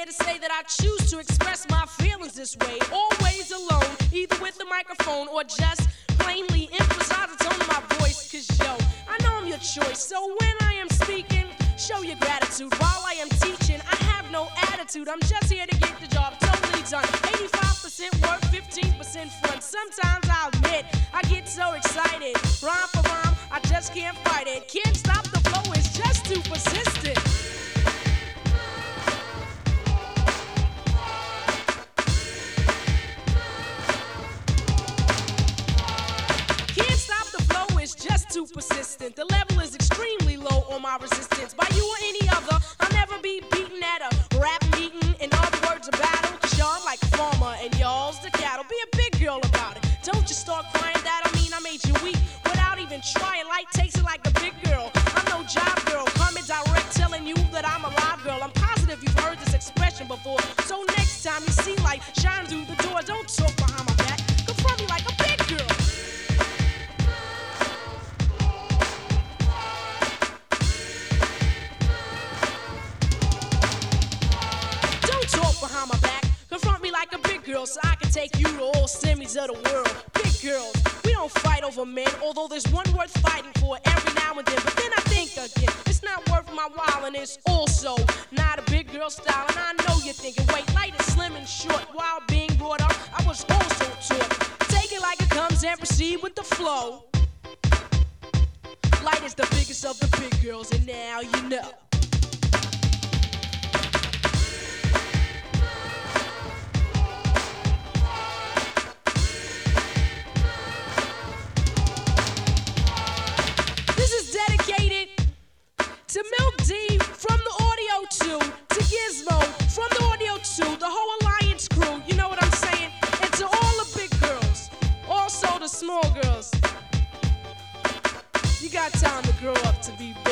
here to say that I choose to express my feelings this way. Always alone, either with a microphone or just plainly emphasize the tone of my voice. Cause yo, I know I'm your choice. So when I am speaking, show your gratitude. While I am teaching, I have no attitude. I'm just here to get the job totally done. 85% work, 15% fun. Sometimes I'll admit, I get so excited. Rhyme for rhyme, I just can't fight it. Can't stop the flow, it's just too persistent. Can't stop the flow, it's just too persistent. The level is extremely low on my resistance. By you or any other, I'll never be beaten at a rap meeting. In other words, a battle. Cause y'all like a farmer and y'all's the cattle. Be a big girl about it. Don't just start crying that I mean I made you weak without even trying. Like takes it like a big girl. I'm no job girl. Coming direct telling you that I'm a live girl. I'm positive you've heard this expression before. So next time you see light shine through the door, don't talk behind my back. Confront me like a big girl. Don't talk behind my back. Confront me like a big girl so I can take you to all semis of the world. Big girls, we don't fight over men, although there's one worth fighting for every now and then. But then I think again, it's not worth my while and it's also not a big girl style. And I know you're thinking, wait, light is slim and short. While being brought up, I was also taught. Take it like it comes and proceed with the flow. Light is the biggest of the big girls and now you know. To Milk D from the Audio 2, to Gizmo from the Audio 2, the whole Alliance crew, you know what I'm saying? And to all the big girls, also the small girls. You got time to grow up to be